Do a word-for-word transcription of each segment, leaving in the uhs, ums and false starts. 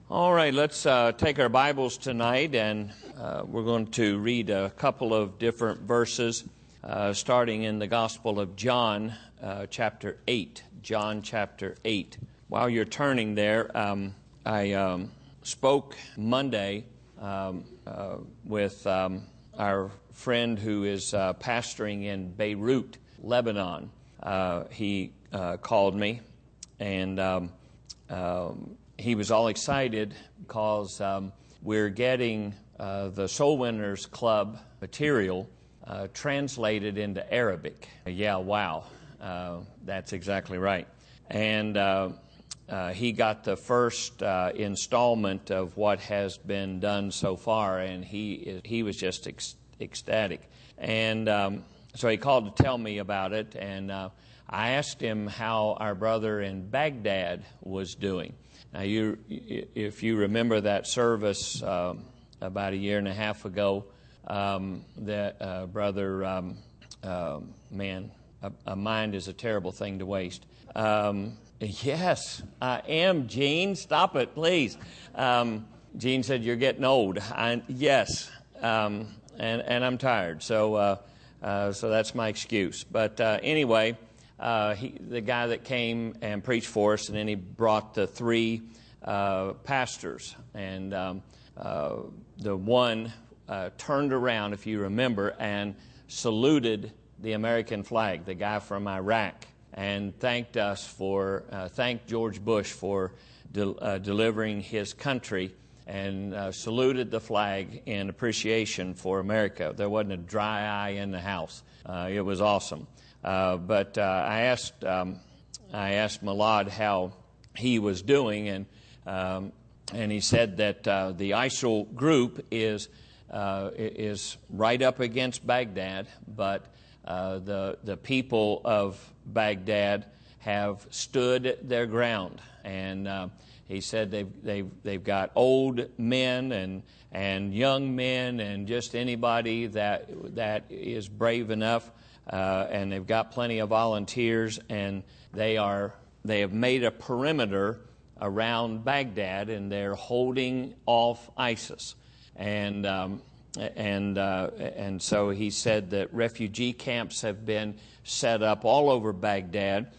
All right, let's uh, take our Bibles tonight, and uh, we're going to read a couple of different verses, uh, starting in the Gospel of John, uh, chapter eight. John chapter eight. While you're turning there, um, I um, spoke Monday um, uh, with um, our friend who is uh, pastoring in Beirut, Lebanon. Uh, he uh, called me, and um, um, he was all excited because um, we're getting uh, the Soul Winners Club material uh, translated into Arabic. Yeah, wow. Uh, that's exactly right. And uh, uh, he got the first uh, installment of what has been done so far, and he is, he was just ec- ecstatic. And um, so he called to tell me about it, and uh, I asked him how our brother in Baghdad was doing. Now, you, if you remember that service uh, about a year and a half ago, um, that uh, brother, um, uh, man, a, a mind is a terrible thing to waste. Um, yes, I am, Gene. Stop it, please. Um, Gene said, you're getting old. I, yes, um, and, and I'm tired, so uh, uh, so that's my excuse. But uh, anyway... Uh, he, the guy that came and preached for us, and then he brought the three uh, pastors. And um, uh, the one uh, turned around, if you remember, and saluted the American flag, the guy from Iraq, and thanked us for, uh, thanked George Bush for de- uh, delivering his country, and uh, saluted the flag in appreciation for America. There wasn't a dry eye in the house. Uh, it was awesome. Uh, but uh, I asked um, I asked Malad how he was doing, and um, and he said that uh, the I S I L group is uh, is right up against Baghdad, but uh, the the people of Baghdad have stood their ground, and uh, he said they've they've they've got old men and and young men and just anybody that that is brave enough. Uh, and they've got plenty of volunteers, and they are they have made a perimeter around Baghdad, and they're holding off ISIS. And um, and uh, and so he said that refugee camps have been set up all over Baghdad,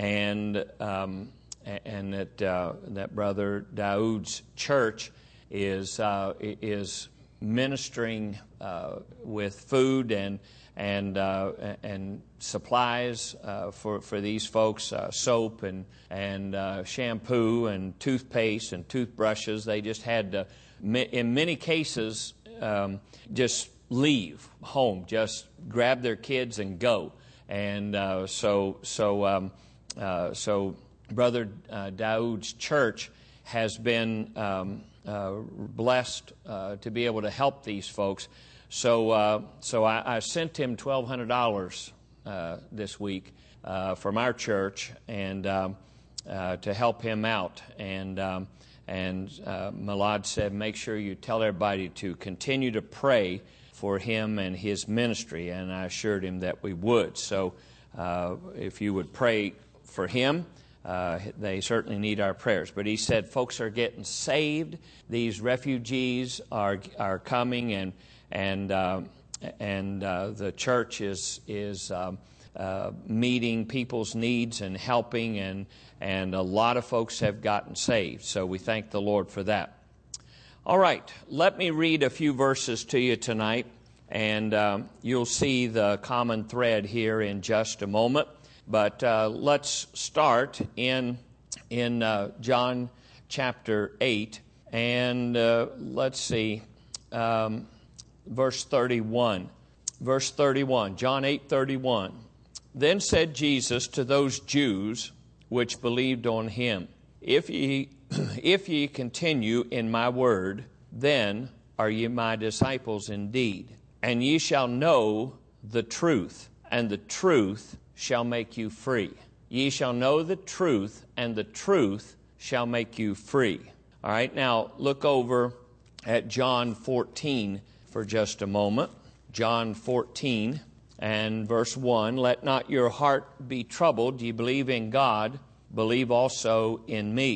and um, and that uh, that Brother Daoud's church is uh, is ministering uh, with food and. and uh, and supplies uh, for for these folks, uh, soap and and uh, shampoo and toothpaste and toothbrushes. They just had to, in many cases, um, just leave home, just grab their kids and go. And uh, so so um, uh, so Brother uh, Daoud's church has been um, uh, blessed uh, to be able to help these folks. So, uh, so I, I sent him twelve hundred dollars uh, this week uh, from our church, and um, uh, to help him out. And um, and uh, Malad said, make sure you tell everybody to continue to pray for him and his ministry. And I assured him that we would. So, uh, if you would pray for him. Uh, they certainly need our prayers. But he said, folks are getting saved. These refugees are are coming, and. And uh, and uh, the church is is um, uh, meeting people's needs and helping, and and a lot of folks have gotten saved. So we thank the Lord for that. All right, let me read a few verses to you tonight, and um, you'll see the common thread here in just a moment. But uh, let's start in in uh, John chapter eight, and uh, let's see. Um, Verse thirty-one. Verse thirty-one. John eight thirty-one. Then said Jesus to those Jews which believed on him, If ye if ye continue in my word, then are ye my disciples indeed, and ye shall know the truth, and the truth shall make you free. Ye shall know the truth, and the truth shall make you free. All right, now look over at John fourteen. For just a moment. John fourteen and verse one. Let not your heart be troubled. Ye believe in God, believe also in me.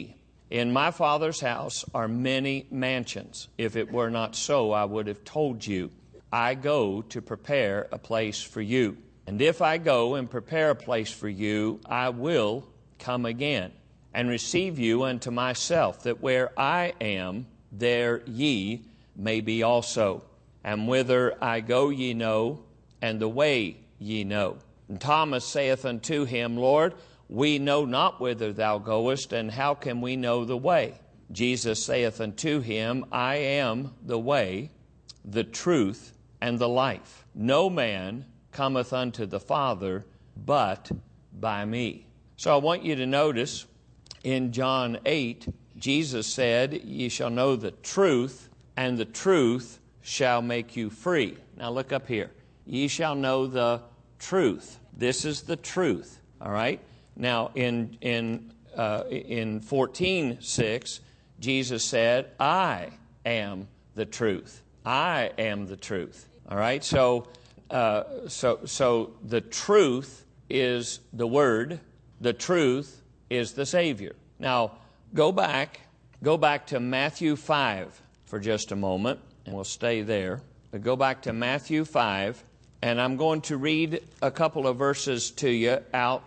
In my Father's house are many mansions. If it were not so, I would have told you. I go to prepare a place for you. And if I go and prepare a place for you, I will come again and receive you unto myself, that where I am, there ye may be also. And whither I go ye know, and the way ye know. And Thomas saith unto him, Lord, we know not whither thou goest, and how can we know the way? Jesus saith unto him, I am the way, the truth, and the life. No man cometh unto the Father but by me. So I want you to notice in John eight, Jesus said, ye shall know the truth, and the truth shall make you free. Now look up here. Ye shall know the truth. This is the truth. All right? Now in in uh, in fourteen six, Jesus said, I am the truth. I am the truth. All right? So uh, so so the truth is the Word. The truth is the Savior. Now go back, go back to Matthew five for just a moment, and we'll stay there. But go back to Matthew five, and I'm going to read a couple of verses to you out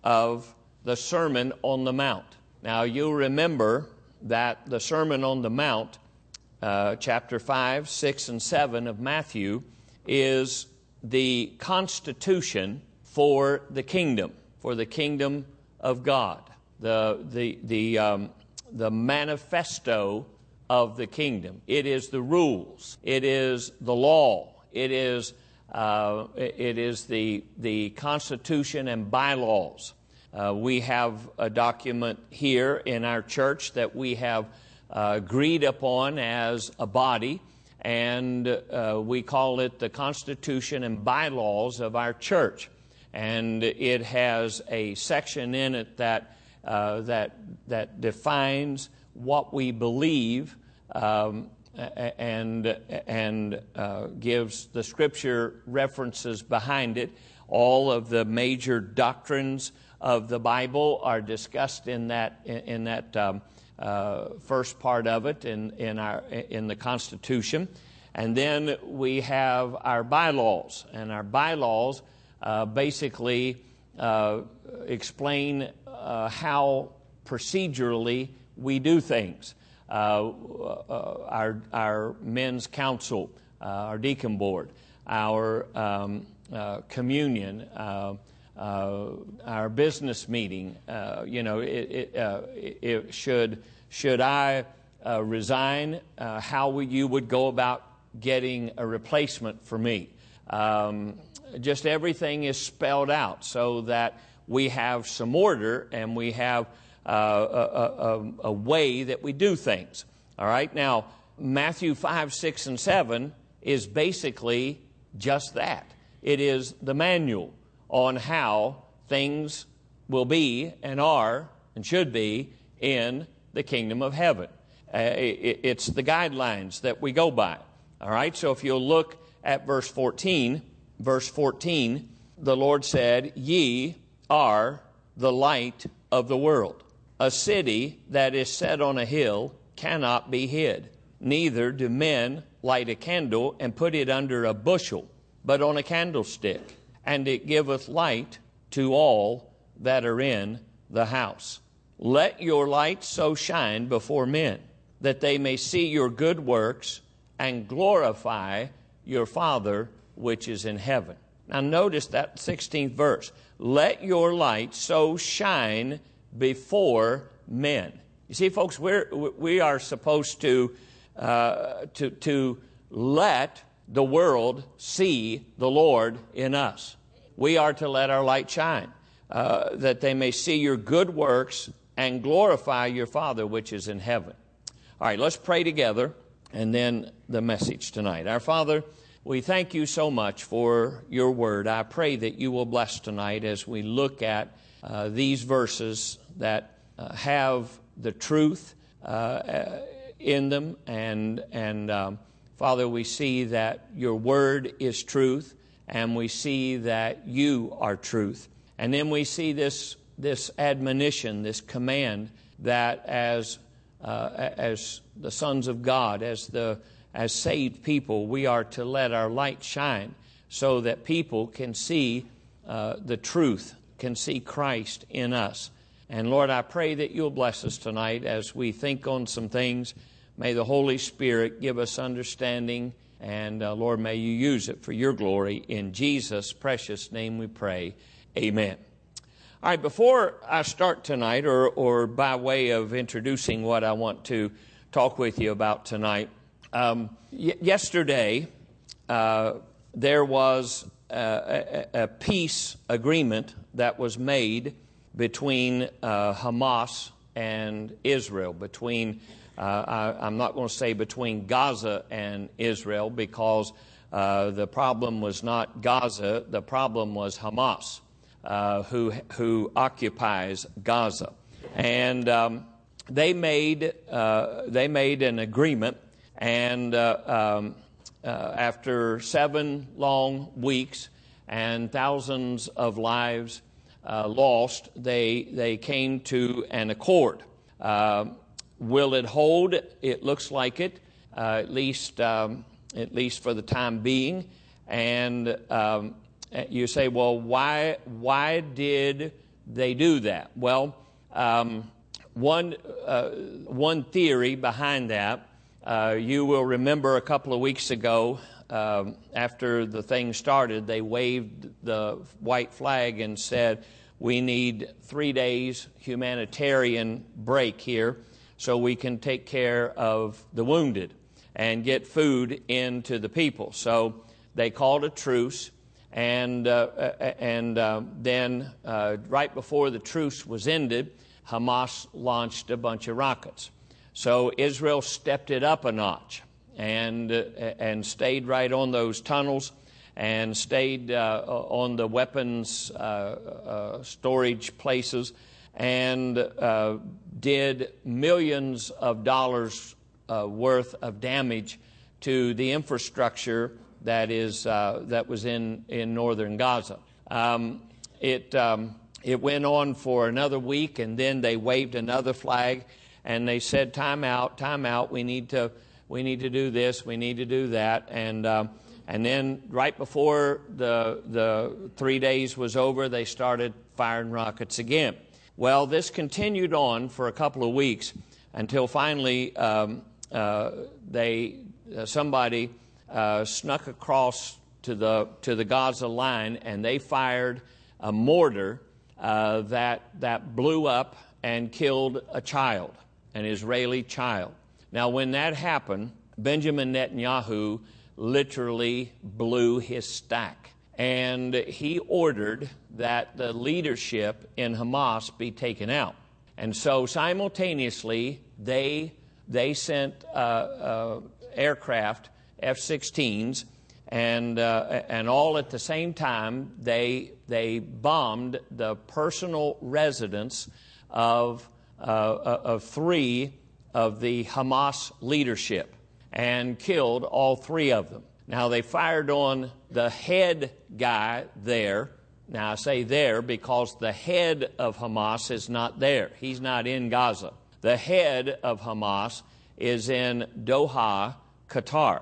of the Sermon on the Mount. Now you'll remember that the Sermon on the Mount, uh, chapter five, six, and seven of Matthew, is the constitution for the kingdom, for the kingdom of God, the the the um, the manifesto of the kingdom. It is the rules. It is the law. It is uh, it is the the constitution and bylaws. Uh, we have a document here in our church that we have uh, agreed upon as a body, and uh, we call it the Constitution and Bylaws of our church. And it has a section in it that uh, that that defines what we believe um, and and uh, gives the Scripture references behind it. All of the major doctrines of the Bible are discussed in that in, in that um, uh, first part of it in in our in the Constitution, and then we have our bylaws, and our bylaws uh, basically uh, explain uh, how procedurally we do things. Uh, uh, our our men's council, uh, our deacon board, our um, uh, communion. Uh, Uh, our business meeting, uh, you know, it, it, uh, it should should I uh, resign? Uh, how would you would go about getting a replacement for me? Um, just everything is spelled out so that we have some order and we have uh, a, a, a way that we do things. All right. Now Matthew five, six, and seven is basically just that. It is the manual on how things will be and are and should be in the kingdom of heaven. Uh, it, it's the guidelines that we go by. All right, so if you'll look at verse fourteen, verse fourteen, the Lord said, ye are the light of the world. A city that is set on a hill cannot be hid. Neither do men light a candle and put it under a bushel, but on a candlestick, and it giveth light to all that are in the house. Let your light so shine before men, that they may see your good works and glorify your Father which is in heaven. Now notice that sixteenth verse. Let your light so shine before men. You see, folks, we're, we are supposed to, uh, to, to let the world see the Lord in us. We are to let our light shine, uh, that they may see your good works and glorify your Father which is in heaven. All right, let's pray together, and then the message tonight. Our Father, we thank you so much for your word. I pray that you will bless tonight as we look at uh, these verses that uh, have the truth uh, in them, and and um, Father, we see that your word is truth, and we see that you are truth. And then we see this, this admonition, this command, that as uh, as the sons of God, as the as saved people, we are to let our light shine so that people can see uh, the truth, can see Christ in us. And Lord, I pray that you'll bless us tonight as we think on some things. May the Holy Spirit give us understanding, and uh, Lord, may you use it for your glory. In Jesus' precious name we pray. Amen. All right, before I start tonight, or, or by way of introducing what I want to talk with you about tonight, um, y- yesterday uh, there was a, a, a peace agreement that was made between uh, Hamas and Israel, between, uh, I, I'm not going to say between Gaza and Israel, because uh, the problem was not Gaza, the problem was Hamas, uh, who, who occupies Gaza. And um, they made, uh, they made an agreement, and uh, um, uh, after seven long weeks and thousands of lives Uh, lost, they they came to an accord. Uh, will it hold? It looks like it, uh, at least um, at least for the time being. And um, you say, well, why why did they do that? Well, um, one uh, one theory behind that, uh, you will remember a couple of weeks ago, Um, after the thing started, they waved the white flag and said, we need three days humanitarian break here so we can take care of the wounded and get food into the people. So they called a truce, and uh, and uh, then uh, right before the truce was ended, Hamas launched a bunch of rockets. So Israel stepped it up a notch and uh, and stayed right on those tunnels, and stayed uh, on the weapons uh, uh, storage places, and uh, did millions of dollars uh, worth of damage to the infrastructure that is uh, that was in in northern Gaza. Um, it um, it went on for another week, and then they waved another flag, and they said, "Time out, time out. We need to." We need to do this, we need to do that. And um, and then right before the the three days was over, they started firing rockets again. Well, this continued on for a couple of weeks until finally um, uh, they uh, somebody uh, snuck across to the to the Gaza line, and they fired a mortar uh, that that blew up and killed a child, an Israeli child. Now, when that happened, Benjamin Netanyahu literally blew his stack, and he ordered that the leadership in Hamas be taken out. And so simultaneously, they they sent uh, uh, aircraft, F sixteens, and uh, and all at the same time, they they bombed the personal residence of uh, of three of the Hamas leadership and killed all three of them. Now, they fired on the head guy there. Now, I say there because the head of Hamas is not there. He's not in Gaza. The head of Hamas is in Doha, Qatar,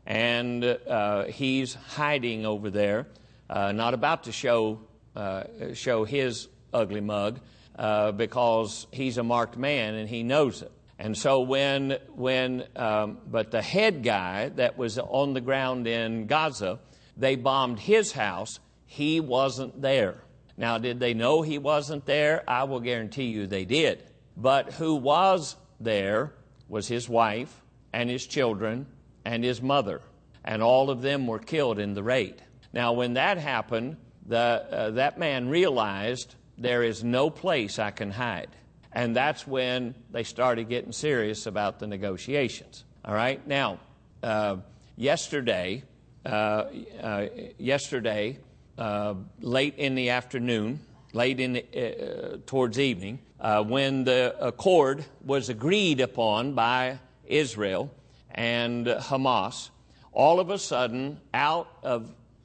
and uh, he's hiding over there, uh, not about to show uh, show his ugly mug, uh, because he's a marked man and he knows it. And so when, when um, but the head guy that was on the ground in Gaza, they bombed his house. He wasn't there. Now, did they know he wasn't there? I will guarantee you they did. But who was there was his wife and his children and his mother. And all of them were killed in the raid. Now, when that happened, the, uh, that man realized there is no place I can hide. And that's when they started getting serious about the negotiations. All right. Now, uh, yesterday, uh, uh, yesterday, uh, late in the afternoon, late in the, uh, towards evening, uh, when the accord was agreed upon by Israel and Hamas, all of a sudden, out of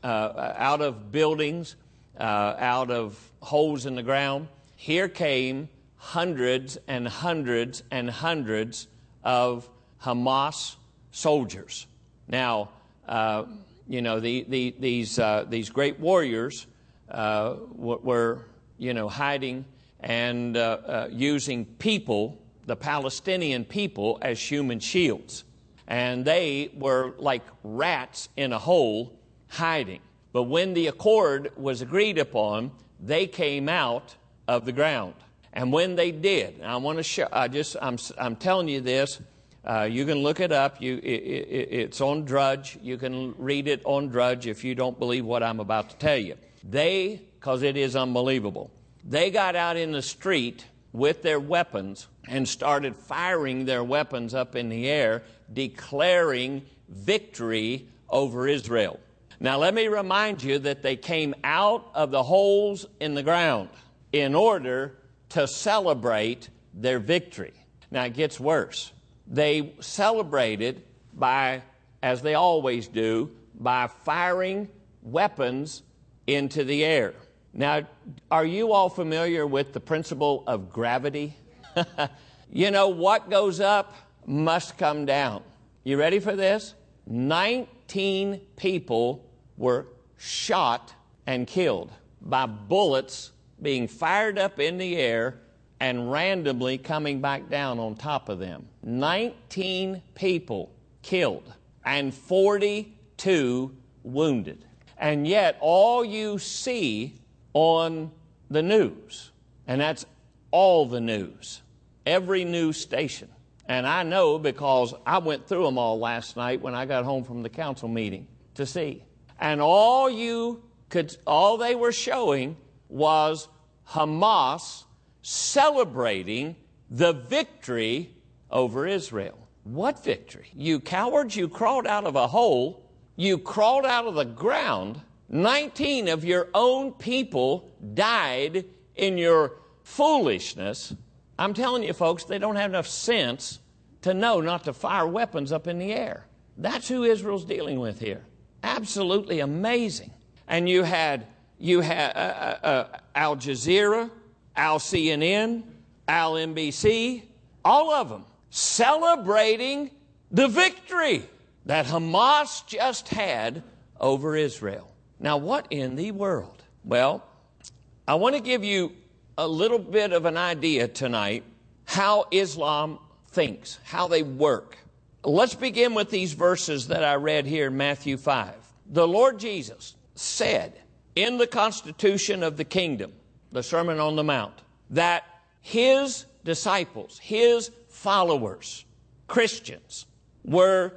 uh, out of buildings, uh, out of holes in the ground, here came hundreds and hundreds and hundreds of Hamas soldiers. Now, uh, you know, the, the, these, uh, these great warriors uh, were, you know, hiding and uh, uh, using people, the Palestinian people, as human shields. And they were like rats in a hole hiding. But when the accord was agreed upon, they came out of the ground. And when they did, and I want to show, I just, I'm, I'm telling you this, uh, you can look it up. You, it, it, it's on Drudge. You can read it on Drudge if you don't believe what I'm about to tell you. They, because it is unbelievable, they got out in the street with their weapons and started firing their weapons up in the air, declaring victory over Israel. Now, let me remind you that they came out of the holes in the ground in order to celebrate their victory. Now, it gets worse. They celebrated by, as they always do, by firing weapons into the air. Now, are you all familiar with the principle of gravity? You know, what goes up must come down. You ready for this? nineteen people were shot and killed by bullets being fired up in the air and randomly coming back down on top of them. nineteen people killed and forty-two wounded. And yet all you see on the news, and that's all the news, every news station. And I know because I went through them all last night when I got home from the council meeting to see. And all you could, all they were showing was Hamas celebrating the victory over Israel. What victory? You cowards, you crawled out of a hole, you crawled out of the ground, nineteen of your own people died in your foolishness. I'm telling you, folks, they don't have enough sense to know not to fire weapons up in the air. That's who Israel's dealing with here. Absolutely amazing. And you had you had uh, uh, Al Jazeera, Al C N N, Al N B C, all of them celebrating the victory that Hamas just had over Israel. Now, what in the world? Well, I want to give you a little bit of an idea tonight how Islam thinks, how they work. Let's begin with these verses that I read here in Matthew five. The Lord Jesus said in the Constitution of the Kingdom, the Sermon on the Mount, that his disciples, his followers, Christians, were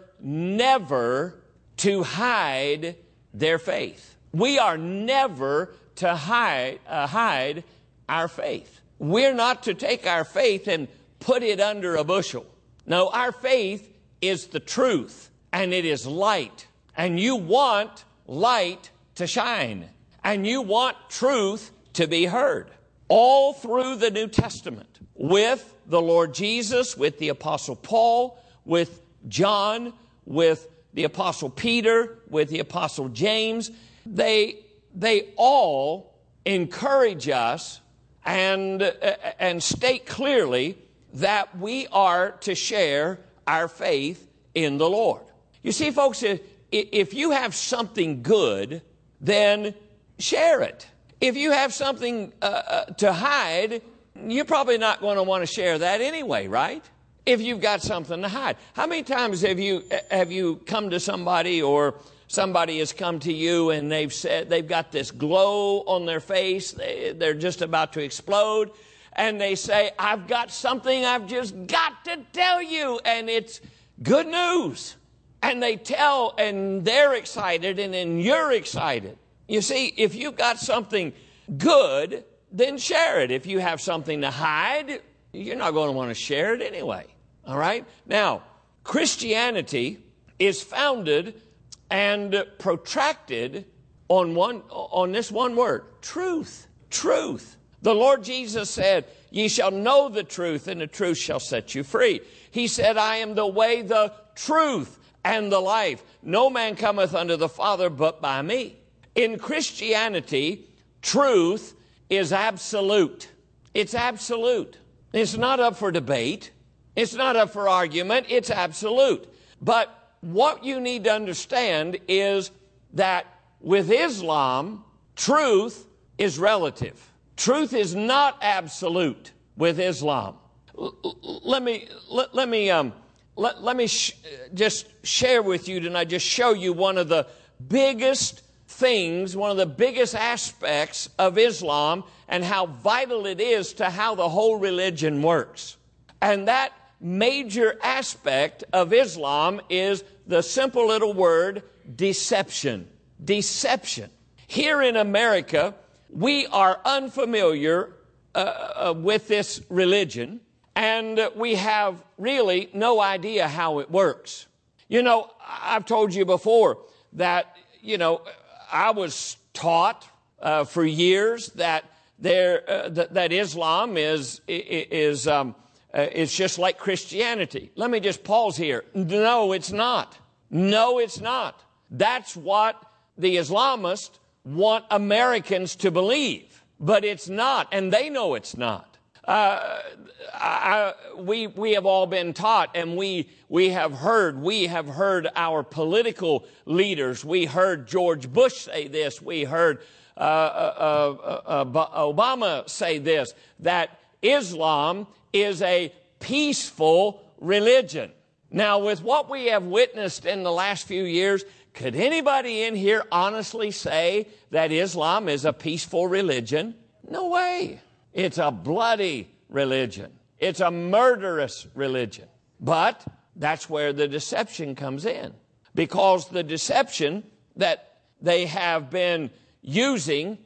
never to hide their faith. We are never to hide, uh, hide our faith. We're not to take our faith and put it under a bushel. No, our faith is the truth, and it is light. And you want light to shine, and you want truth to be heard. All through the New Testament, with the Lord Jesus, with the Apostle Paul, with John, with the Apostle Peter, with the Apostle James, they, they all encourage us and, uh, and state clearly that we are to share our faith in the Lord. You see, folks, if, if you have something good, then share it. If you have something uh, uh, to hide, you're probably not going to want to share that anyway, right? If you've got something to hide. How many times have you have you come to somebody, or somebody has come to you and they've said they've got this glow on their face, they, they're just about to explode, and they say, I've got something I've just got to tell you, and it's good news. And they tell, and they're excited, and then you're excited. You see, if you've got something good, then share it. If you have something to hide, you're not going to want to share it anyway. All right? Now, Christianity is founded and protracted on one on this one word, truth. Truth. The Lord Jesus said, ye shall know the truth, and the truth shall set you free. He said, I am the way, the truth, and the life. No man cometh unto the Father but by me. In Christianity, truth is absolute. It's absolute. It's not up for debate. It's not up for argument. It's absolute. But what you need to understand is that with Islam, truth is relative. Truth is not absolute with Islam. L- let me let, let me um let, let me sh- just share with you tonight, just show you one of the biggest things, one of the biggest aspects of Islam and how vital it is to how the whole religion works. And that major aspect of Islam is the simple little word deception. Deception. Here in America, we are unfamiliar uh, uh, with this religion, and we have really no idea how it works. You know, I've told you before that, you know, I was taught uh, for years that there uh, that, that Islam is is um, uh, it's just like Christianity. Let me just pause here. No, it's not. No, it's not. That's what the Islamists want Americans to believe, but it's not, and they know it's not. Uh, I, we we have all been taught, and we we have heard. We have heard our political leaders. We heard George Bush say this. We heard uh, uh, uh, uh, Obama say this, that Islam is a peaceful religion. Now, with what we have witnessed in the last few years, could anybody in here honestly say that Islam is a peaceful religion? No way. It's a bloody religion. It's a murderous religion. But that's where the deception comes in. Because the deception that they have been using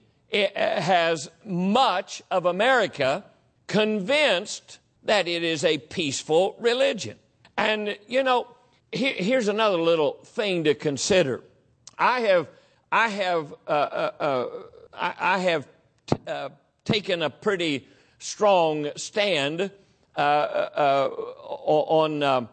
has much of America convinced that it is a peaceful religion. And, you know, here, here's another little thing to consider. I have, I have, uh, uh, uh, I, I have t- uh, taken a pretty strong stand uh, uh, on uh,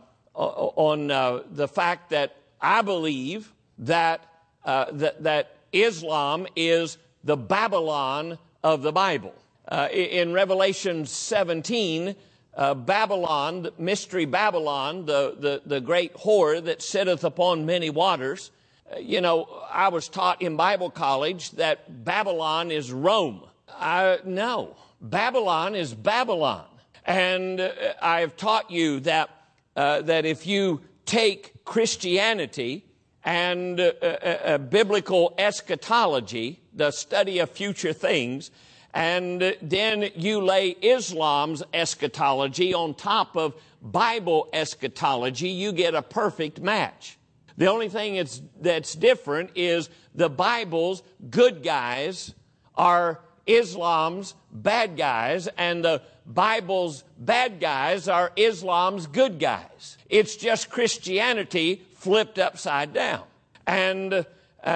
on uh, the fact that I believe that, uh, that that Islam is the Babylon of the Bible. Uh, in Revelation seventeen, uh, Babylon, mystery Babylon, the, the, the great whore that sitteth upon many waters. Uh, you know, I was taught in Bible college that Babylon is Rome. I, no, Babylon is Babylon. And uh, I've taught you that, uh, that if you take Christianity and uh, uh, uh, biblical eschatology, the study of future things, and then you lay Islam's eschatology on top of Bible eschatology, you get a perfect match. The only thing that's, that's different is the Bible's good guys are Islam's bad guys, and the Bible's bad guys are Islam's good guys. It's just Christianity flipped upside down. And, uh,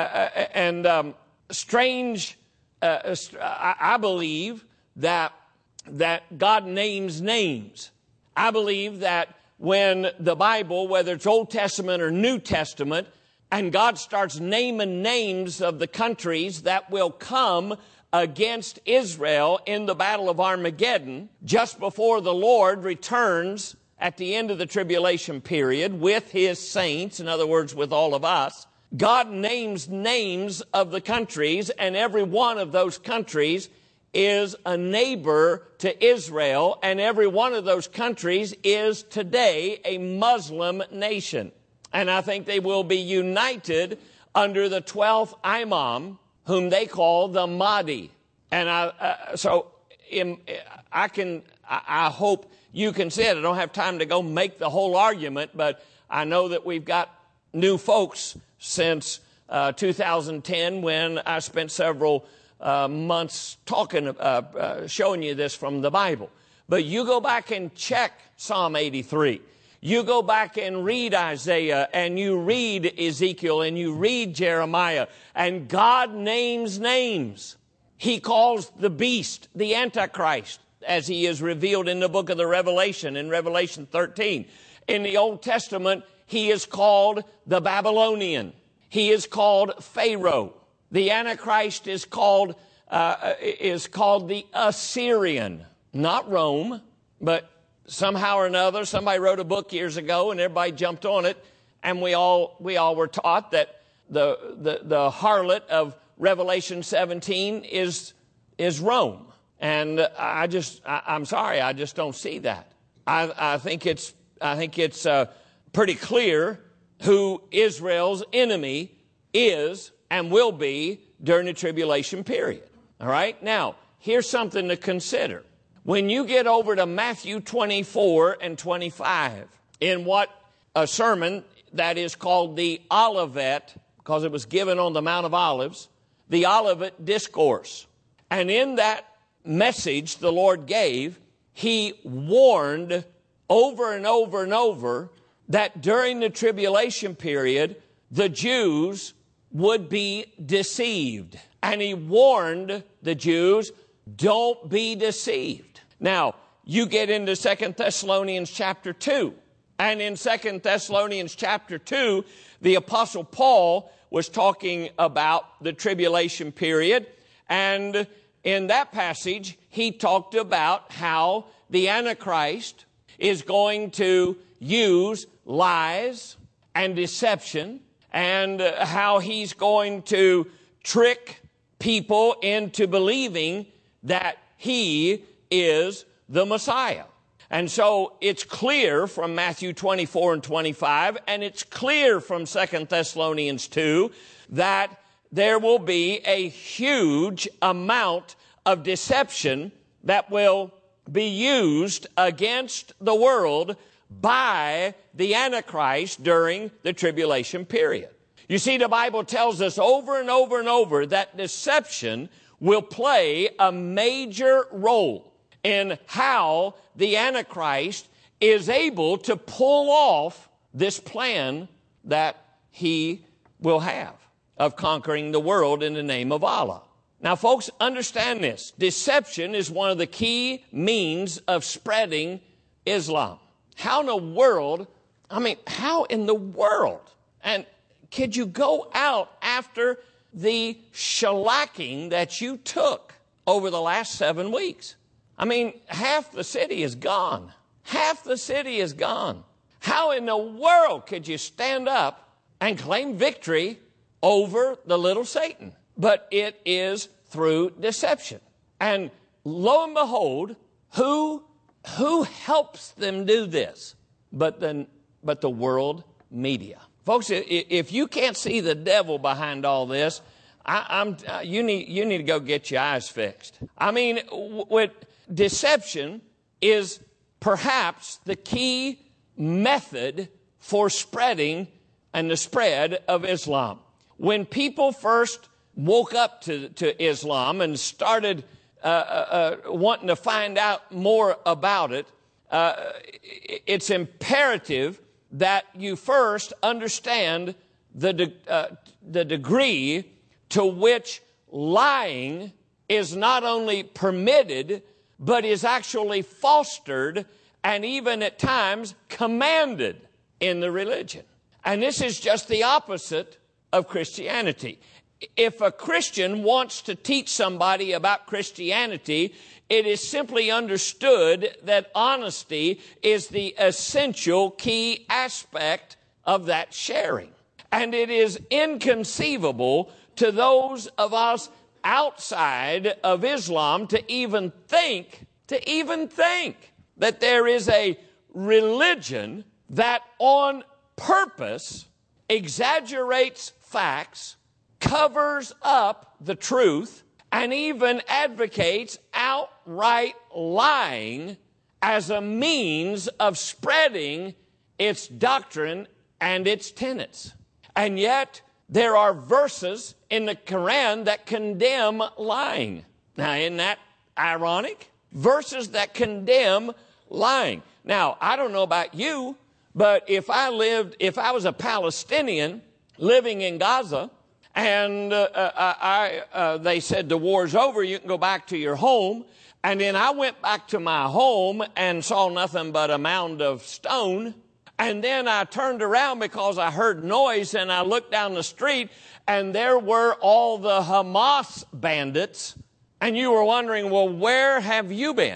and um, strange... Uh, I believe that that God names names. I believe that when the Bible, whether it's Old Testament or New Testament, and God starts naming names of the countries that will come against Israel in the Battle of Armageddon, just before the Lord returns at the end of the tribulation period with His saints, in other words, with all of us, God names names of the countries, and every one of those countries is a neighbor to Israel, and every one of those countries is today a Muslim nation. And I think they will be united under the twelfth Imam, whom they call the Mahdi. And I, uh, so in, I can, I, I hope you can see it. I don't have time to go make the whole argument, but I know that we've got new folks since uh, two thousand ten, when I spent several uh, months talking, uh, uh, showing you this from the Bible. But you go back and check Psalm eighty-three. You go back and read Isaiah, and you read Ezekiel, and you read Jeremiah, and God names names. He calls the beast the Antichrist, as he is revealed in the book of the Revelation, in Revelation thirteen. In the Old Testament, he is called the Babylonian. He is called Pharaoh. The Antichrist is called uh, is called the Assyrian, not Rome, But somehow or another, somebody wrote a book years ago and everybody jumped on it, and we all we all were taught that the the, the harlot of Revelation seventeen is is Rome. And I just I, I'm sorry, I just don't see that. I, I think it's I think it's uh, pretty clear who Israel's enemy is and will be during the tribulation period. All right? Now, here's something to consider. When you get over to Matthew twenty-four and twenty-five, in what a sermon that is called the Olivet, because it was given on the Mount of Olives, the Olivet Discourse. And in that message the Lord gave, he warned over and over and over that during the tribulation period, the Jews would be deceived. And he warned the Jews, don't be deceived. Now, you get into Second Thessalonians chapter two. And in Second Thessalonians chapter two, the Apostle Paul was talking about the tribulation period. And in that passage, he talked about how the Antichrist is going to use lies and deception, and how he's going to trick people into believing that he is the Messiah. And so it's clear from Matthew twenty-four and twenty-five, and it's clear from Second Thessalonians two, that there will be a huge amount of deception that will be used against the world by the Antichrist during the tribulation period. You see, the Bible tells us over and over and over that deception will play a major role in how the Antichrist is able to pull off this plan that he will have of conquering the world in the name of Allah. Now, folks, understand this. Deception is one of the key means of spreading Islam. How in the world, I mean, how in the world, and could you go out after the shellacking that you took over the last seven weeks? I mean, half the city is gone. Half the city is gone. How in the world could you stand up and claim victory over the little Satan? But it is through deception. And lo and behold, who, who helps them do this? But the, but the world media. Folks, if you can't see the devil behind all this, I, I'm, uh, you need, you need to go get your eyes fixed. I mean, with deception is perhaps the key method for spreading and the spread of Islam. When people first woke up to, to Islam and started uh, uh, wanting to find out more about it, uh, it's imperative that you first understand the, de- uh, the degree to which lying is not only permitted, but is actually fostered and even at times commanded in the religion. And this is just the opposite of Christianity. If a Christian wants to teach somebody about Christianity, it is simply understood that honesty is the essential key aspect of that sharing. And it is inconceivable to those of us outside of Islam to even think, to even think that there is a religion that on purpose exaggerates facts, covers up the truth, and even advocates outright lying as a means of spreading its doctrine and its tenets. And yet, there are verses in the Quran that condemn lying. Now, isn't that ironic? Verses that condemn lying. Now, I don't know about you, but if I lived, if I was a Palestinian living in Gaza, and uh, I, uh, they said the war's over, you can go back to your home, and then I went back to my home and saw nothing but a mound of stone, and then I turned around because I heard noise, and I looked down the street, and there were all the Hamas bandits, and you were wondering, well, where have you been?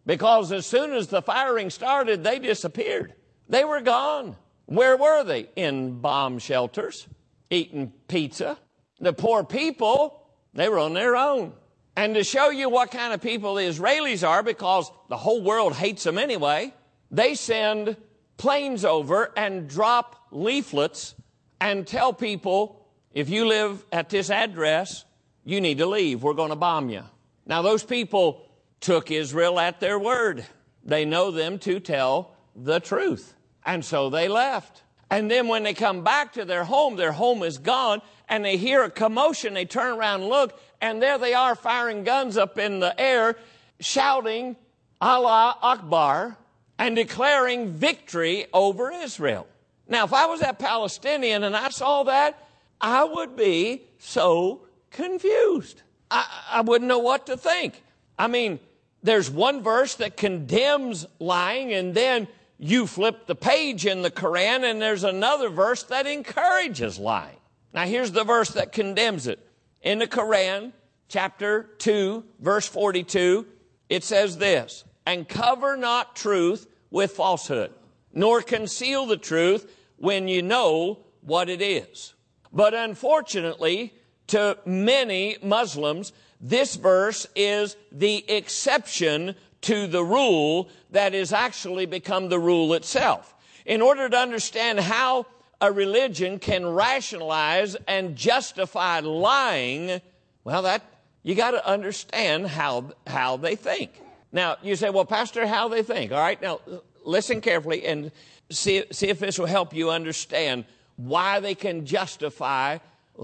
Because as soon as the firing started, they disappeared. They were gone. Where were they? In bomb shelters, eating pizza. The poor people, they were on their own. And to show you what kind of people the Israelis are, because the whole world hates them anyway, they send planes over and drop leaflets and tell people, if you live at this address, you need to leave. We're going to bomb you. Now, those people took Israel at their word. They know them to tell the truth. And so they left. And then when they come back to their home, their home is gone, and they hear a commotion. They turn around and look, and there they are firing guns up in the air, shouting, Allah Akbar, and declaring victory over Israel. Now, if I was that Palestinian and I saw that, I would be so confused. I, I wouldn't know what to think. I mean, there's one verse that condemns lying, and then you flip the page in the Quran, and there's another verse that encourages lying. Now, here's the verse that condemns it. In the Quran, chapter two, verse forty-two, it says this, and cover not truth with falsehood, nor conceal the truth when you know what it is. But unfortunately, to many Muslims, this verse is the exception to the rule that has actually become the rule itself. In order to understand how a religion can rationalize and justify lying, well, that you got to understand how how they think. Now, you say, well, Pastor, how they think. All right, now listen carefully and see, see if this will help you understand why they can justify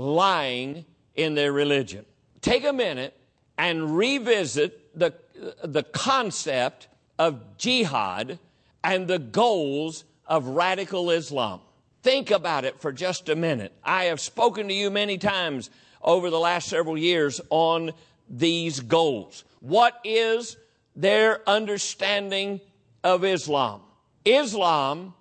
lying in their religion. Take a minute and revisit the, the concept of jihad and the goals of radical Islam. Think about it for just a minute. I have spoken to you many times over the last several years on these goals. What is their understanding of Islam? Islam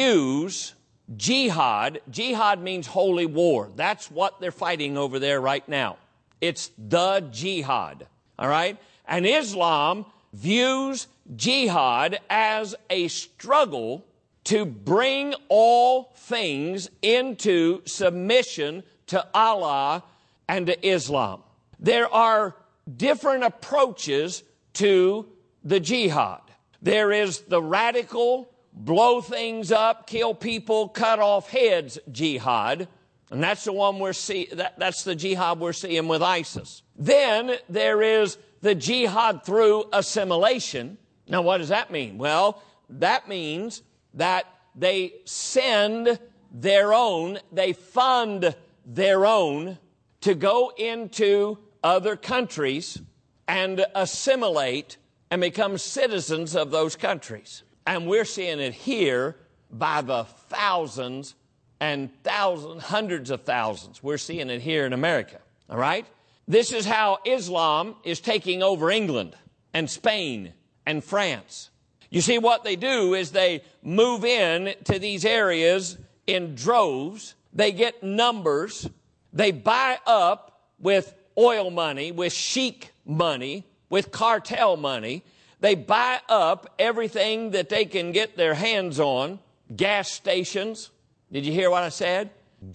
views jihad. Jihad means holy war. That's what they're fighting over there right now. It's the jihad. All right? And Islam views jihad as a struggle to bring all things into submission to Allah and to Islam. There are different approaches to the jihad. There is the radical, blow things up, kill people, cut off heads jihad. And that's the one we're see, that, that's the jihad we're seeing with ISIS. Then there is the jihad through assimilation. Now, what does that mean? Well, that means that they send their own, they fund their own to go into other countries and assimilate and become citizens of those countries. And we're seeing it here by the thousands and thousands, hundreds of thousands. We're seeing it here in America, all right? This is how Islam is taking over England and Spain and France. You see, what they do is they move in to these areas in droves. They get numbers. They buy up with oil money, with sheik money, with cartel money. They buy up everything that they can get their hands on. Gas stations. Did you hear what I said?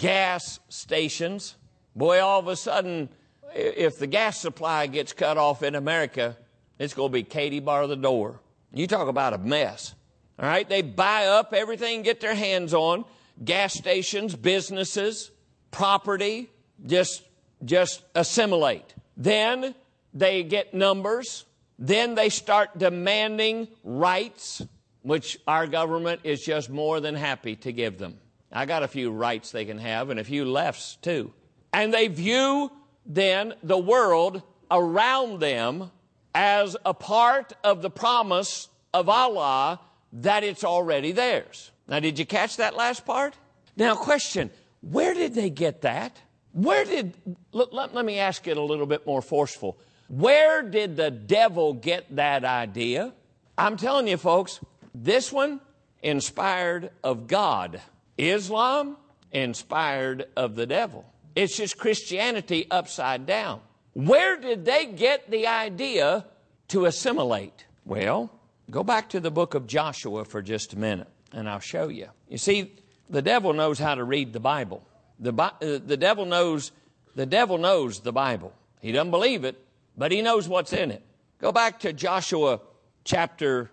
Gas stations. Boy, all of a sudden, if the gas supply gets cut off in America, it's going to be Katie bar the door. You talk about a mess. All right? They buy up everything, get their hands on. Gas stations, businesses, property, just, just assimilate. Then they get numbers. Then they start demanding rights, which our government is just more than happy to give them. I got a few rights they can have and a few lefts too. And they view then the world around them as a part of the promise of Allah that it's already theirs. Now, did you catch that last part? Now, question, where did they get that? Where did, let, let, let me ask it a little bit more forceful. Where did the devil get that idea? I'm telling you, folks, this one inspired of God. Islam inspired of the devil. It's just Christianity upside down. Where did they get the idea to assimilate? Well, Go back to the book of Joshua for just a minute, and I'll show you. You see, the devil knows how to read the Bible. The, uh, the devil knows, the devil knows the Bible. He doesn't believe it, but he knows what's in it. Go back to Joshua chapter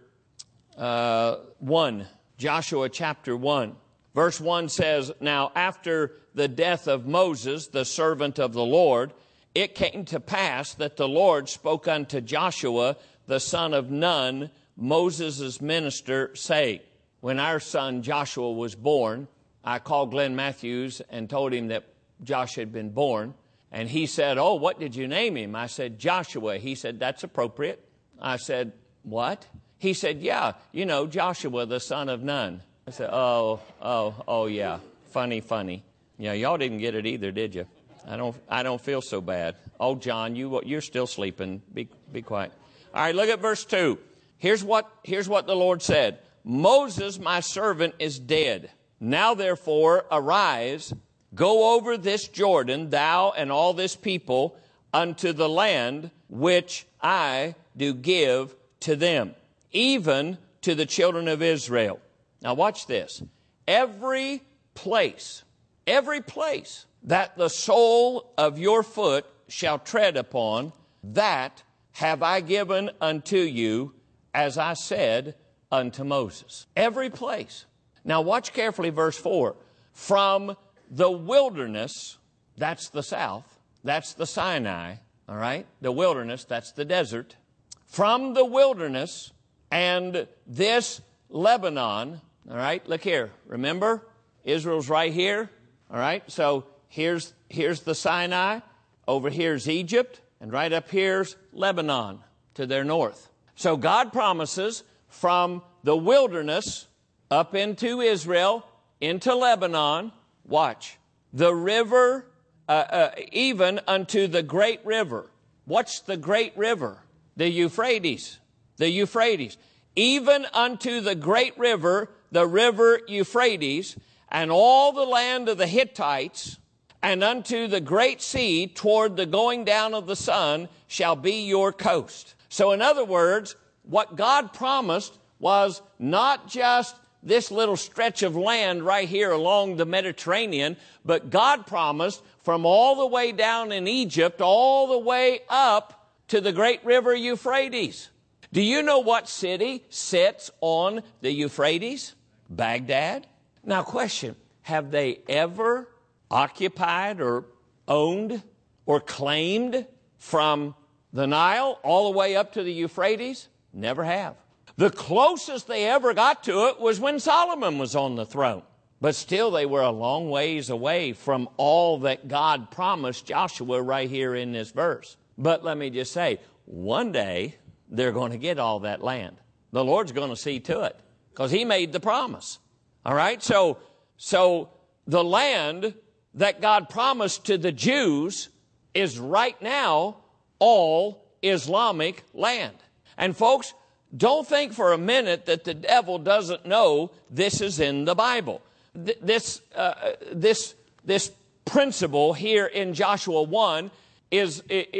uh, one. Joshua chapter one. Verse one says, "Now after the death of Moses, the servant of the Lord, it came to pass that the Lord spoke unto Joshua, the son of Nun, Moses' minister, saying," when our son Joshua was born, I called Glenn Matthews and told him that Josh had been born. And he said, "Oh, what did you name him?" I said, "Joshua." He said, "That's appropriate." I said, "What?" He said, "Yeah, you know, Joshua, the son of Nun." I said, oh, oh, oh, yeah. Funny, funny. Yeah, y'all didn't get it either, did you? I don't I don't feel so bad. Oh, John, you, you're still sleeping. Be, be quiet. All right, look at verse two. Here's what, here's what the Lord said. "Moses, my servant, is dead. Now, therefore, arise, go over this Jordan, thou and all this people, unto the land which I do give to them, even to the children of Israel." Now watch this. Every place, every place that the sole of your foot shall tread upon, that have I given unto you, as I said unto Moses. Every place. Now watch carefully verse four. "From the wilderness," that's the south, that's the Sinai, all right? The wilderness, that's the desert. "From the wilderness and this Lebanon," all right, look here. Remember, Israel's right here, all right? So here's, here's the Sinai, over here's Egypt, and right up here's Lebanon to their north. So God promises from the wilderness up into Israel, into Lebanon, watch, the river, uh, uh, even unto the great river. What's the great river? The Euphrates. The Euphrates. "Even unto the great river, the river Euphrates, and all the land of the Hittites, and unto the great sea toward the going down of the sun shall be your coast." So in other words, what God promised was not just this little stretch of land right here along the Mediterranean, but God promised from all the way down in Egypt, all the way up to the great river Euphrates. Do you know what city sits on the Euphrates? Baghdad. Now question, have they ever occupied or owned or claimed from the Nile all the way up to the Euphrates? Never have. The closest they ever got to it was when Solomon was on the throne. But still they were a long ways away from all that God promised Joshua right here in this verse. But let me just say, one day they're going to get all that land. The Lord's going to see to it because He made the promise. All right, so, so the land that God promised to the Jews is right now all Islamic land. And folks, don't think for a minute that the devil doesn't know this is in the Bible. Th- this, uh, this, this principle here in Joshua one is,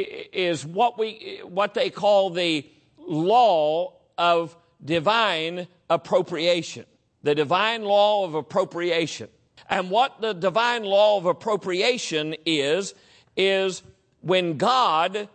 is what we, what they call the law of divine appropriation. The divine law of appropriation. And what the divine law of appropriation is, is when God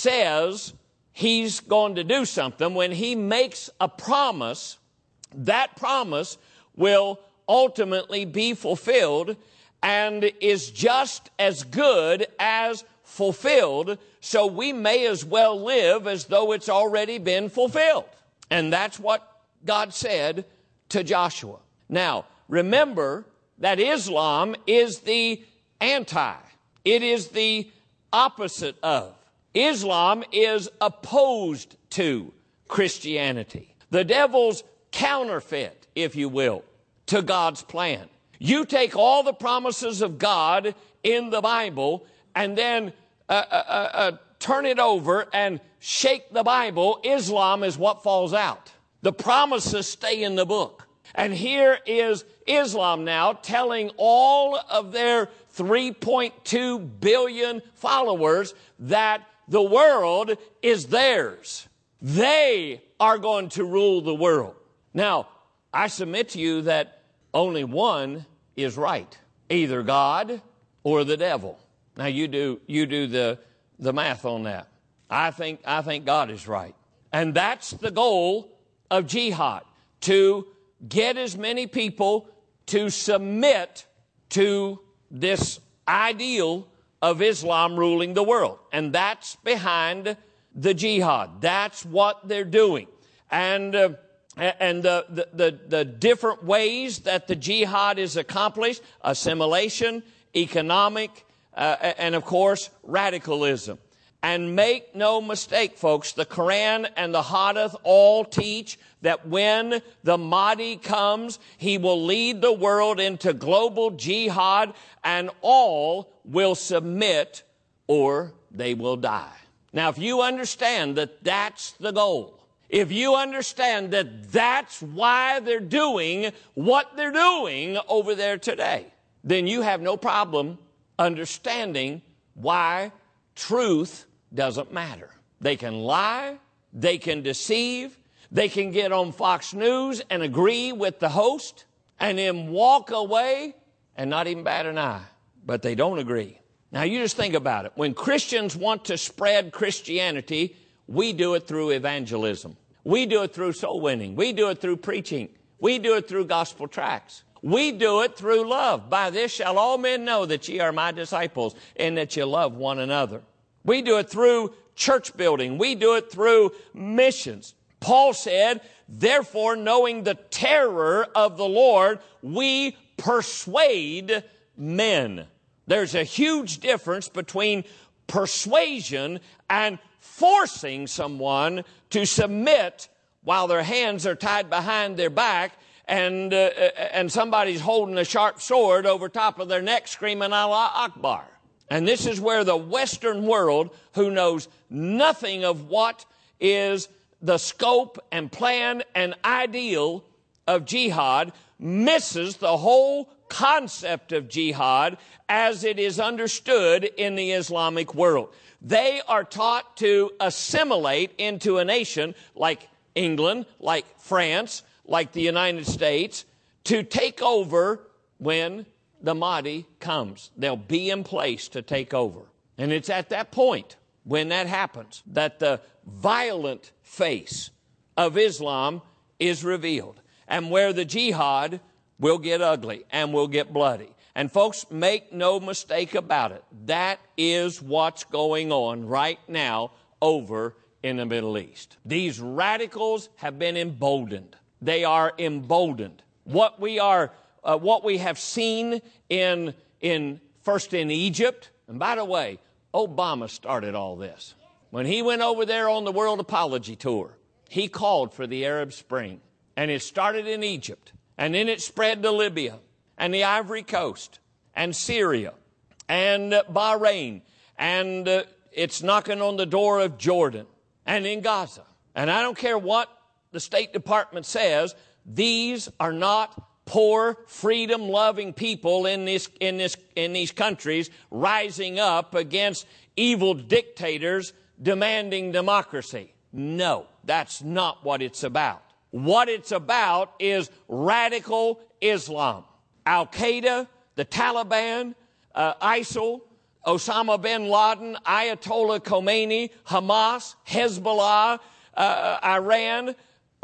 says He's going to do something, when He makes a promise, that promise will ultimately be fulfilled and is just as good as fulfilled, so we may as well live as though it's already been fulfilled. And that's what God said to Joshua. Now, remember that Islam is the anti. It is the opposite of. Islam is opposed to Christianity. The devil's counterfeit, if you will, to God's plan. You take all the promises of God in the Bible and then uh, uh, uh, turn it over and shake the Bible. Islam is what falls out. The promises stay in the book. And here is Islam now telling all of their three point two billion followers that the world is theirs. They are going to rule the world. Now, I submit to you that only one is right, either God or the devil. Now, you do you do the, the math on that. I think, I think God is right. And that's the goal of jihad, to get as many people to submit to this ideal of Islam ruling the world. And that's behind the jihad. That's what they're doing. And uh, and the, the, the, the different ways that the jihad is accomplished: assimilation, economic, uh, and of course, radicalism. And make no mistake, folks, the Quran and the Hadith all teach that when the Mahdi comes, he will lead the world into global jihad, and all will submit or they will die. Now, if you understand that that's the goal, if you understand that that's why they're doing what they're doing over there today, then you have no problem understanding why truth doesn't matter. They can lie, they can deceive, they can get on Fox News and agree with the host and then walk away and not even bat an eye, but they don't agree. Now, you just think about it. When Christians want to spread Christianity, we do it through evangelism. We do it through soul winning. We do it through preaching. We do it through gospel tracts. We do it through love. By this shall all men know that ye are my disciples, and that ye love one another. We do it through church building. We do it through missions. Paul said, therefore, knowing the terror of the Lord, we persuade men. There's a huge difference between persuasion and forcing someone to submit while their hands are tied behind their back and, uh, and somebody's holding a sharp sword over top of their neck screaming Allah Akbar. And this is where the Western world, who knows nothing of what is the scope and plan and ideal of jihad, misses the whole concept of jihad as it is understood in the Islamic world. They are taught to assimilate into a nation like England, like France, like the United States, to take over when the Mahdi comes. They'll be in place to take over. And it's at that point, when that happens, that the violent face of Islam is revealed, and where the jihad will get ugly and will get bloody. And folks, make no mistake about it. That is what's going on right now over in the Middle East. These radicals have been emboldened. They are emboldened. What we are Uh, what we have seen in, in first in Egypt, and by the way, Obama started all this. When he went over there on the World Apology Tour, he called for the Arab Spring. And it started in Egypt, and then it spread to Libya, and the Ivory Coast, and Syria, and uh, Bahrain, and uh, it's knocking on the door of Jordan, and in Gaza. And I don't care what the State Department says, these are not poor, freedom-loving people in this, in this, in these countries rising up against evil dictators demanding democracy. No, that's not what it's about. What it's about is radical Islam. Al-Qaeda, the Taliban, uh, ISIL, Osama bin Laden, Ayatollah Khomeini, Hamas, Hezbollah, uh, Iran,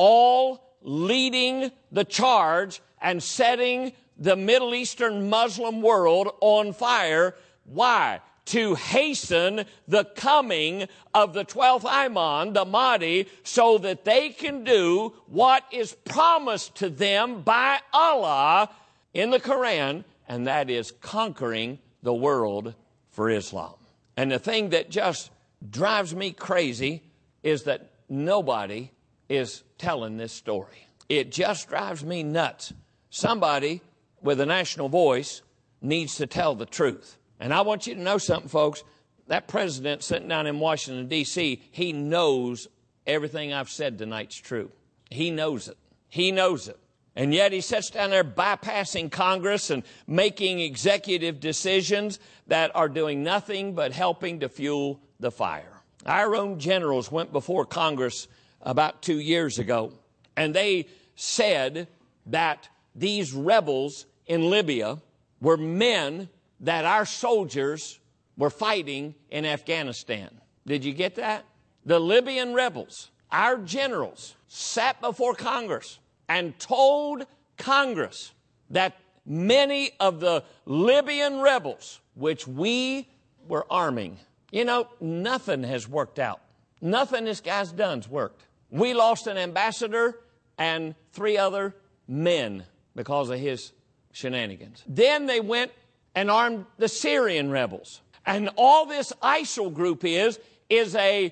all leading the charge and setting the Middle Eastern Muslim world on fire. Why? To hasten the coming of the twelfth Imam, the Mahdi, so that they can do what is promised to them by Allah in the Quran, and that is conquering the world for Islam. And the thing that just drives me crazy is that nobody is telling this story. It just drives me nuts. Somebody with a national voice needs to tell the truth. And I want you to know something, folks. That president sitting down in Washington, D C, he knows everything I've said tonight's true. He knows it. He knows it. And yet he sits down there bypassing Congress and making executive decisions that are doing nothing but helping to fuel the fire. Our own generals went before Congress about two years ago. And they said that these rebels in Libya were men that our soldiers were fighting in Afghanistan. Did you get that? The Libyan rebels, our generals, sat before Congress and told Congress that many of the Libyan rebels, which we were arming, you know, nothing has worked out. Nothing this guy's done's worked. We lost an ambassador and three other men because of his shenanigans. Then they went and armed the Syrian rebels. And all this ISIL group is, is a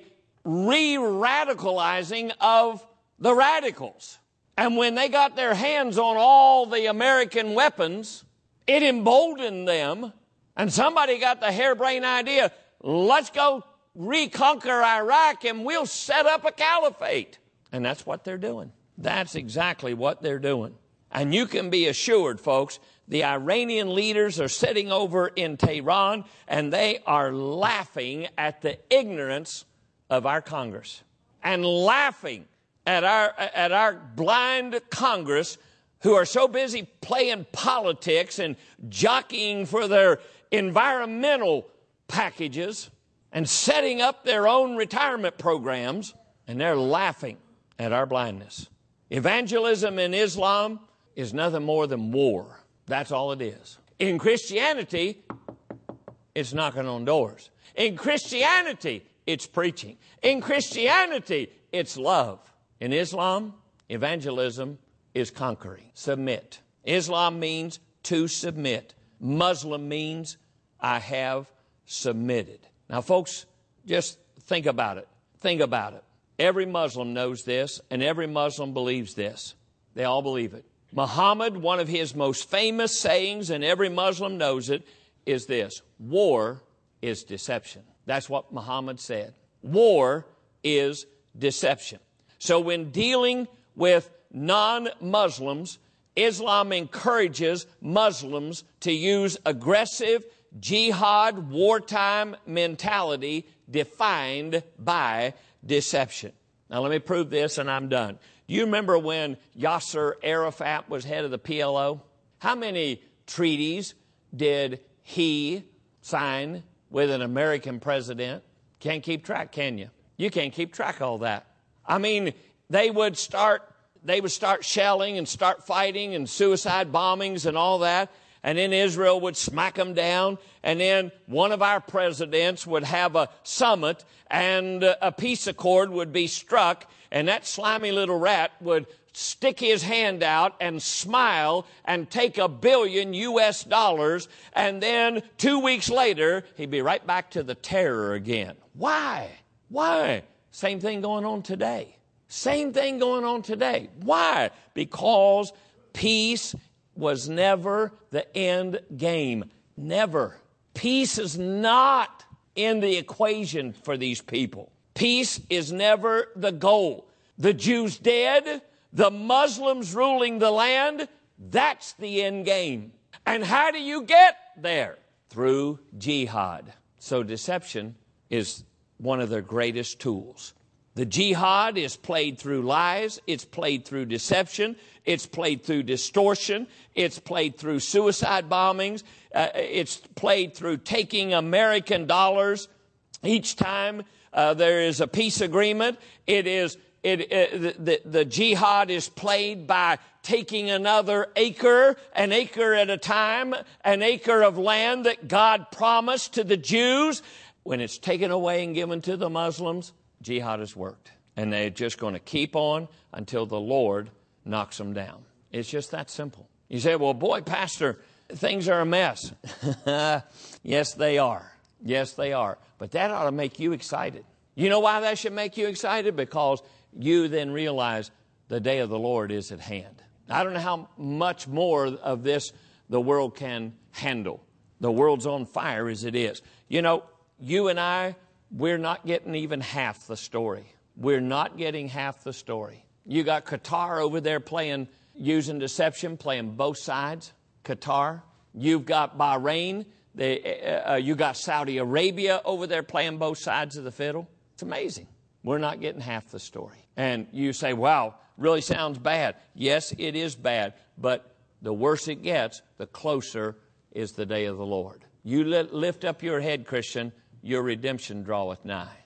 re-radicalizing of the radicals. And when they got their hands on all the American weapons, it emboldened them. And somebody got the harebrained idea, let's go reconquer Iraq and we'll set up a caliphate. And that's what they're doing. That's exactly what they're doing. And you can be assured, folks, the Iranian leaders are sitting over in Tehran and they are laughing at the ignorance of our Congress and laughing at our, at our blind Congress who are so busy playing politics and jockeying for their environmental packages and setting up their own retirement programs, and they're laughing at our blindness. Evangelism in Islam is nothing more than war. That's all it is. In Christianity, it's knocking on doors. In Christianity, it's preaching. In Christianity, it's love. In Islam, evangelism is conquering. Submit. Islam means to submit. Muslim means I have submitted. Now, folks, just think about it. Think about it. Every Muslim knows this, and every Muslim believes this. They all believe it. Muhammad, one of his most famous sayings, and every Muslim knows it, is this: war is deception. That's what Muhammad said. War is deception. So when dealing with non-Muslims, Islam encourages Muslims to use aggressive jihad, wartime mentality defined by deception. Now let me prove this and I'm done. Do you remember when Yasser Arafat was head of the P L O? How many treaties did he sign with an American president? Can't keep track, can you? You can't keep track of all that. I mean, they would start, they would start shelling and start fighting and suicide bombings and all that. And then Israel would smack them down. And then one of our presidents would have a summit and a peace accord would be struck. And that slimy little rat would stick his hand out and smile and take a billion U S dollars. And then two weeks later, he'd be right back to the terror again. Why? Why? Same thing going on today. Same thing going on today. Why? Because peace was never the end game. Never. Peace is not in the equation for these people. Peace is never the goal. The Jews dead, the Muslims ruling the land, that's the end game. And how do you get there? Through jihad. So deception is one of their greatest tools. The jihad is played through lies, it's played through deception, it's played through distortion, it's played through suicide bombings, uh, it's played through taking American dollars each time uh, there is a peace agreement. It is it, it the, the jihad is played by taking another acre, an acre at a time, an acre of land that God promised to the Jews. When it's taken away and given to the Muslims, jihad has worked. And they're just going to keep on until the Lord knocks them down. It's just that simple. You say, well, boy, Pastor, things are a mess. Yes, they are. Yes, they are. But that ought to make you excited. You know why that should make you excited? Because you then realize the day of the Lord is at hand. I don't know how much more of this the world can handle. The world's on fire as it is. You know, you and I, we're not getting even half the story. We're not getting half the story. You got Qatar over there playing, using deception, playing both sides. Qatar. You've got Bahrain. They, uh, you got Saudi Arabia over there playing both sides of the fiddle. It's amazing. We're not getting half the story. And you say, wow, really sounds bad. Yes, it is bad, but the worse it gets, the closer is the day of the Lord. You lift up your head, Christian, your redemption draweth nigh.